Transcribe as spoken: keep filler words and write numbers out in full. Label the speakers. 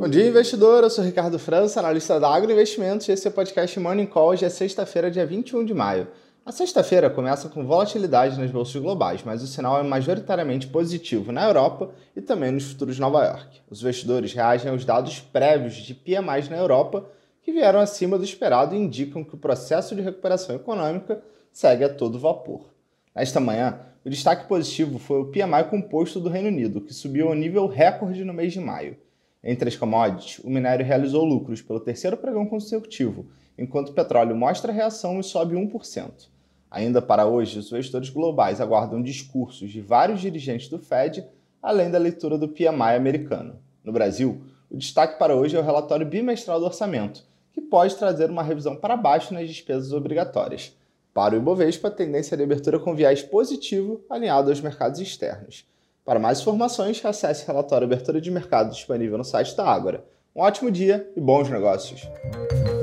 Speaker 1: dia, investidor. Eu sou Ricardo França, analista da Agroinvestimentos, e esse é o podcast Morning Call. Hoje é sexta-feira, dia vinte e um de maio. A sexta-feira começa com volatilidade nas bolsas globais, mas o sinal é majoritariamente positivo na Europa e também nos futuros de Nova York. Os investidores reagem aos dados prévios de P M Is na Europa, que vieram acima do esperado e indicam que o processo de recuperação econômica segue a todo vapor. Nesta manhã, o destaque positivo foi o P M I composto do Reino Unido, que subiu ao nível recorde no mês de maio. Entre as commodities, o minério realizou lucros pelo terceiro pregão consecutivo, enquanto o petróleo mostra reação e sobe um por cento. Ainda para hoje, os investidores globais aguardam discursos de vários dirigentes do Fed, além da leitura do P M I americano. No Brasil, o destaque para hoje é o relatório bimestral do orçamento, que pode trazer uma revisão para baixo nas despesas obrigatórias. Para o Ibovespa, a tendência de abertura com viés positivo, alinhado aos mercados externos. Para mais informações, acesse o relatório Abertura de Mercado disponível no site da Ágora. Um ótimo dia e bons negócios!